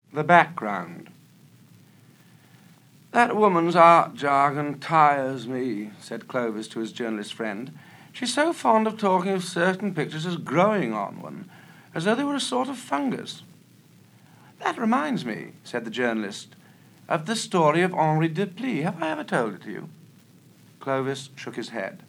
The background. "That woman's art jargon tires me," said Clovis to his journalist friend. "She's so fond of talking of certain pictures as growing on one, as though they were a sort of fungus." "That reminds me," said the journalist, "of the story of Henri Deplis. Have I ever told it to you?" Clovis shook his head.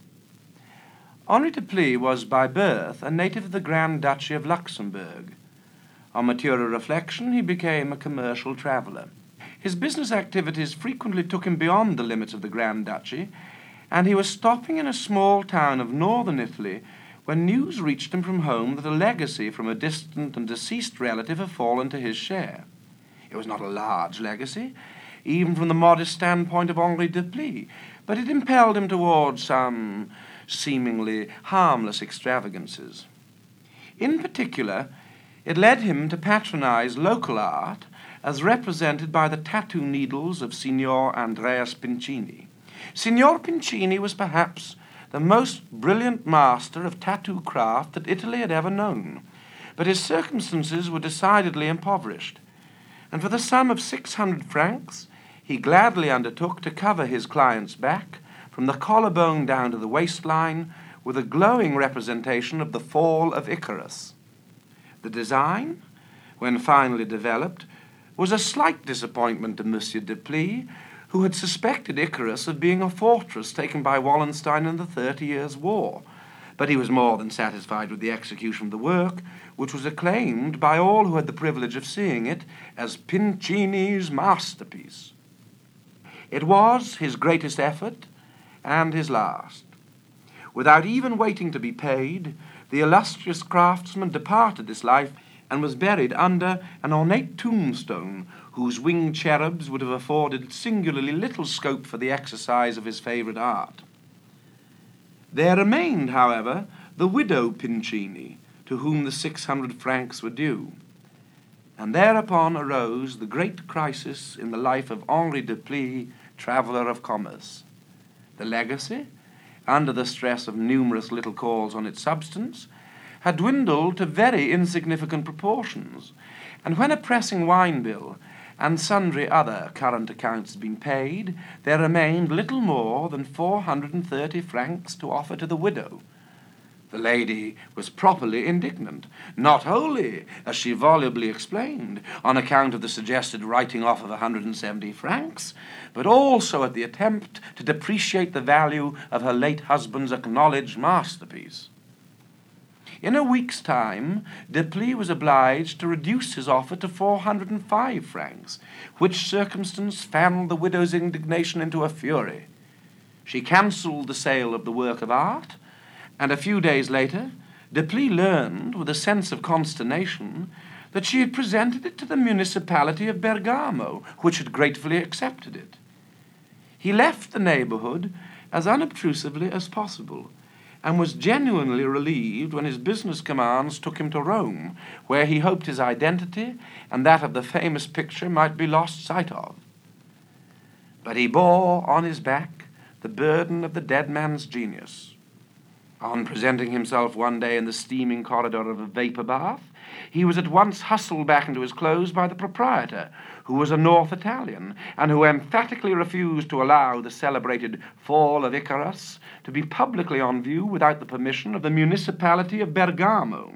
Henri Deplis was by birth a native of the Grand Duchy of Luxembourg. On maturer reflection, he became a commercial traveller. His business activities frequently took him beyond the limits of the Grand Duchy, and he was stopping in a small town of northern Italy when news reached him from home that a legacy from a distant and deceased relative had fallen to his share. It was not a large legacy, even from the modest standpoint of Henri Deplis, but it impelled him towards some seemingly harmless extravagances. In particular, it led him to patronize local art as represented by the tattoo needles of Signor Andreas Pincini. Signor Pincini was perhaps the most brilliant master of tattoo craft that Italy had ever known, but his circumstances were decidedly impoverished, and for the sum of 600 francs he gladly undertook to cover his client's back from the collarbone down to the waistline with a glowing representation of the fall of Icarus. The design, when finally developed, was a slight disappointment to Monsieur Deplis, who had suspected Icarus of being a fortress taken by Wallenstein in the 30 Years' War, but he was more than satisfied with the execution of the work, which was acclaimed by all who had the privilege of seeing it as Pincini's masterpiece. It was his greatest effort and his last. Without even waiting to be paid, the illustrious craftsman departed this life and was buried under an ornate tombstone whose winged cherubs would have afforded singularly little scope for the exercise of his favourite art. There remained, however, the widow Pincini, to whom the 600 francs were due. And thereupon arose the great crisis in the life of Henri Deplis, traveller of commerce. The legacy, under the stress of numerous little calls on its substance, had dwindled to very insignificant proportions, and when a pressing wine bill and sundry other current accounts had been paid, there remained little more than 430 francs to offer to the widow. The lady was properly indignant, not wholly, as she volubly explained, on account of the suggested writing off of 170 francs, but also at the attempt to depreciate the value of her late husband's acknowledged masterpiece. In a week's time, Deplis was obliged to reduce his offer to 405 francs, which circumstance fanned the widow's indignation into a fury. She cancelled the sale of the work of art, and a few days later, Deplis learned, with a sense of consternation, that she had presented it to the municipality of Bergamo, which had gratefully accepted it. He left the neighbourhood as unobtrusively as possible, and was genuinely relieved when his business commands took him to Rome, where he hoped his identity and that of the famous picture might be lost sight of. But he bore on his back the burden of the dead man's genius. On presenting himself one day in the steaming corridor of a vapour bath, he was at once hustled back into his clothes by the proprietor, who was a North Italian, and who emphatically refused to allow the celebrated Fall of Icarus to be publicly on view without the permission of the municipality of Bergamo.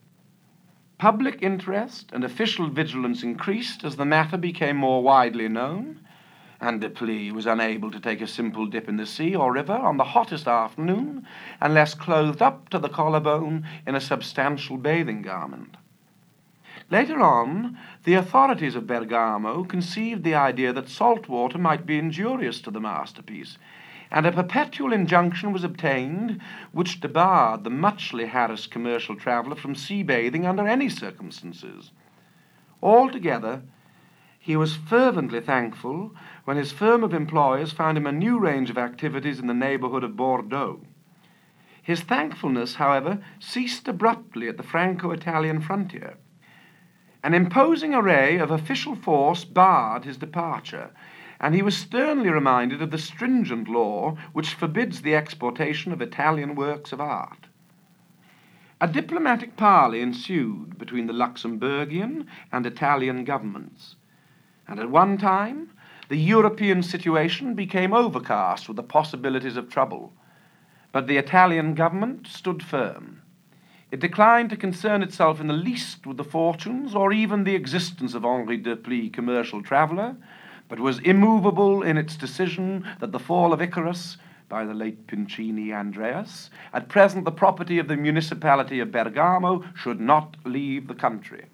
Public interest and official vigilance increased as the matter became more widely known, and Deplis was unable to take a simple dip in the sea or river on the hottest afternoon unless clothed up to the collarbone in a substantial bathing garment. Later on, the authorities of Bergamo conceived the idea that salt water might be injurious to the masterpiece, and a perpetual injunction was obtained which debarred the muchly harassed commercial traveller from sea-bathing under any circumstances. Altogether, he was fervently thankful when his firm of employers found him a new range of activities in the neighbourhood of Bordeaux. His thankfulness, however, ceased abruptly at the Franco-Italian frontier. An imposing array of official force barred his departure, and he was sternly reminded of the stringent law which forbids the exportation of Italian works of art. A diplomatic parley ensued between the Luxembourgian and Italian governments, and at one time the European situation became overcast with the possibilities of trouble. But the Italian government stood firm. It declined to concern itself in the least with the fortunes or even the existence of Henri Deplis, commercial traveller, but was immovable in its decision that the fall of Icarus, by the late Pincini Andreas, at present the property of the municipality of Bergamo, should not leave the country.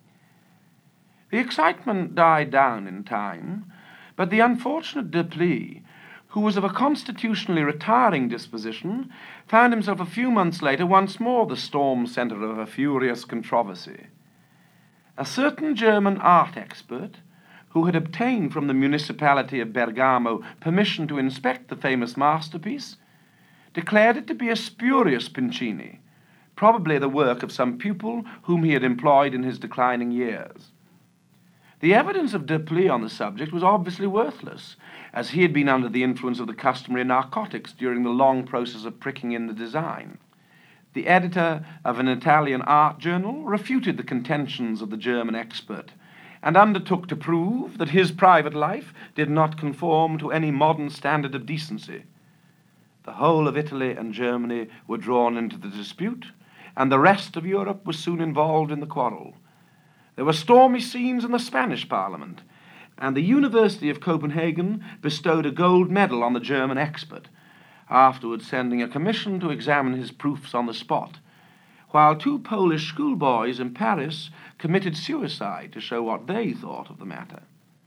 The excitement died down in time, but the unfortunate Deplis, who was of a constitutionally retiring disposition, found himself a few months later once more the storm centre of a furious controversy. A certain German art expert, who had obtained from the municipality of Bergamo permission to inspect the famous masterpiece, declared it to be a spurious Pincini, probably the work of some pupil whom he had employed in his declining years. The evidence of Deplis on the subject was obviously worthless, as he had been under the influence of the customary narcotics during the long process of pricking in the design. The editor of an Italian art journal refuted the contentions of the German expert, and undertook to prove that his private life did not conform to any modern standard of decency. The whole of Italy and Germany were drawn into the dispute, and the rest of Europe was soon involved in the quarrel. There were stormy scenes in the Spanish Parliament, and the University of Copenhagen bestowed a gold medal on the German expert, afterwards sending a commission to examine his proofs on the spot, while two Polish schoolboys in Paris committed suicide to show what they thought of the matter.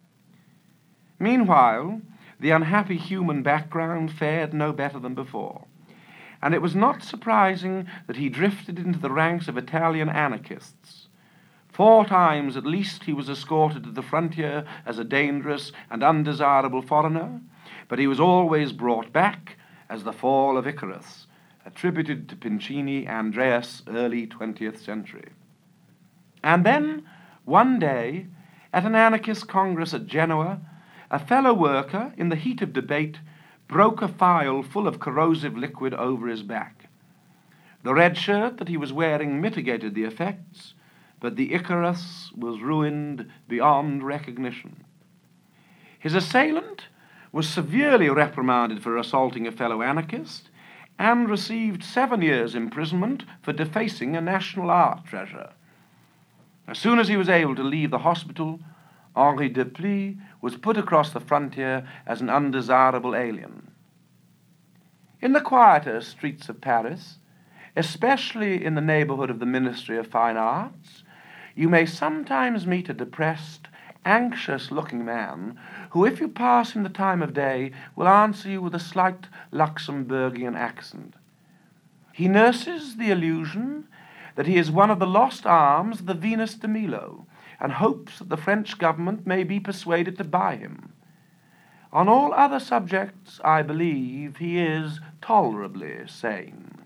Meanwhile, the unhappy human background fared no better than before, and it was not surprising that he drifted into the ranks of Italian anarchists. 4 times at least he was escorted to the frontier as a dangerous and undesirable foreigner, but he was always brought back as the fall of Icarus, attributed to Pincini Andreas, early 20th century. And then, one day, at an anarchist congress at Genoa, a fellow worker, in the heat of debate, broke a phial full of corrosive liquid over his back. The red shirt that he was wearing mitigated the effects, but the Icarus was ruined beyond recognition. His assailant was severely reprimanded for assaulting a fellow anarchist, and received 7 years' imprisonment for defacing a national art treasure. As soon as he was able to leave the hospital, Henri Deplis was put across the frontier as an undesirable alien. In the quieter streets of Paris, especially in the neighbourhood of the Ministry of Fine Arts, you may sometimes meet a depressed, anxious-looking man who, if you pass him the time of day, will answer you with a slight Luxembourgian accent. He nurses the illusion that he is one of the lost arms of the Venus de Milo, and hopes that the French government may be persuaded to buy him. On all other subjects, I believe, he is tolerably sane.